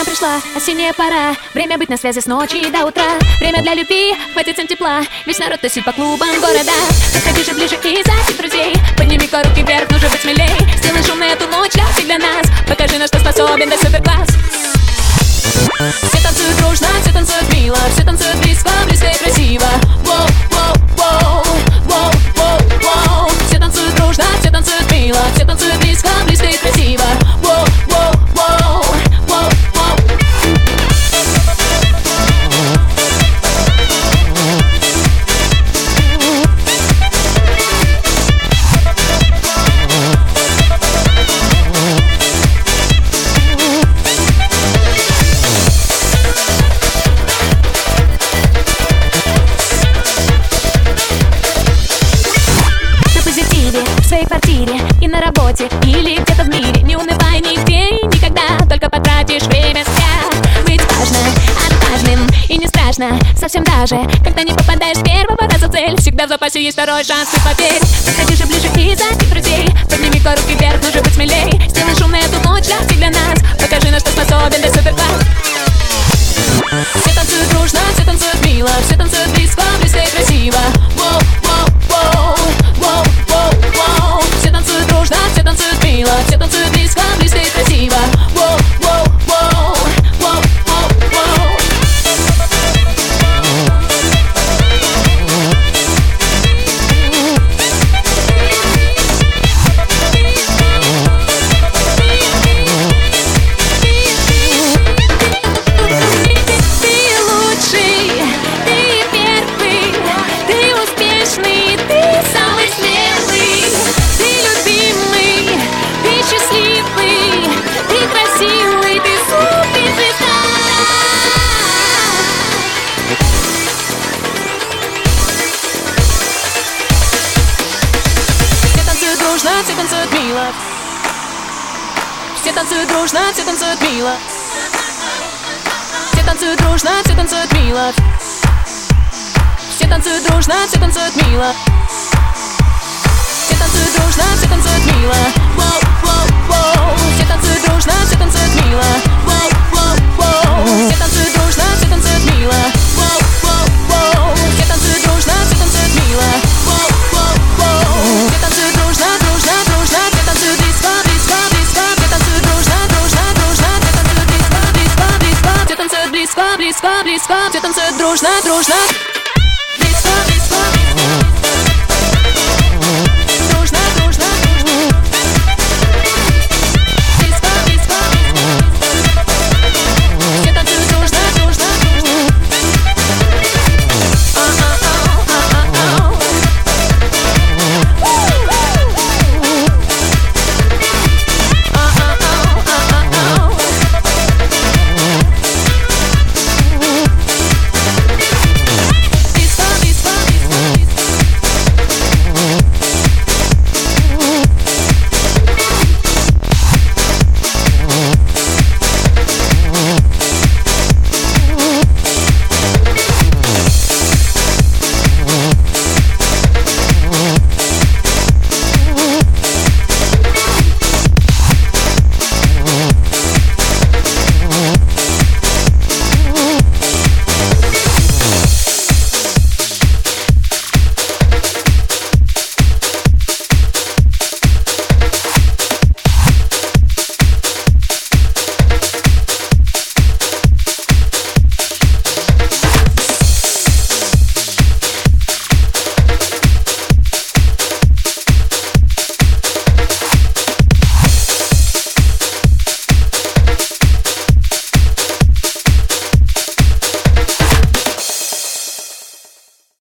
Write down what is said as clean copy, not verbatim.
пришла осенняя пора. Время быть на связи с ночи до утра. Время для любви, хватит всем тепла. Весь народ тусит по клубам города. Подходи же ближе и зови друзей. Подними-ка руки вверх, нужно быть смелей. Сделай шум на эту ночь, для всех для нас. Покажи, на что способен, да супер-класс. Все танцуют дружно, все танцуют мило. Все танцуют близко, близко и красиво. Воу, воу, воу, воу, воу, воу. Все танцуют дружно, все танцуют мило. Все танцуют близко, близко и красиво. Воу, воу, воу, воу, воу. В своей квартире и на работе, или где-то в мире. Не унывай нигде и никогда, только потратишь время зря. Быть важно, отважным и не страшно, совсем даже, когда не попадаешь с первого раза в цель. Всегда в запасе есть второй шанс, ты поверь. Подходи же ближе и зови друзей. Подними-ка руки вверх, нужно быть смелей. Сделай шум на эту ночь, для всех для нас. Покажи, на что способен, да супер-класс. Все танцуют дружно, все танцуют мило. Все танцуют близко, близко и красиво. Воу, воу, воу, воу, воу, воу. Все танцуют дружно, все танцуют мило. Все танцуют близко, близко и красиво. Воу, воу, воу, воу, воу, воу. Все танцуют мило. Все танцуют дружно, все танцуют мило. Все танцуют дружно, все танцуют мило. Все танцуют дружно, все танцуют мило. Все танцуют дружно, все танцуют мило. Воу, воу, воу. Все танцуют дружно, все танцуют мило. Воу, воу, воу. Все танцуют дружно, все танцуют мило. Воу, воу, воу. Все танцуют дружно, все танцуют мило. Воу, воу, воу. Все танцуют дружно, дружно, дружно. Все танцуют близко, близко, близко. Все танцуют дружно, дружно, дружно. Все танцуют близко, близко, близко. Все танцуют близко, близко, близко. Все танцуют дружно, дружно.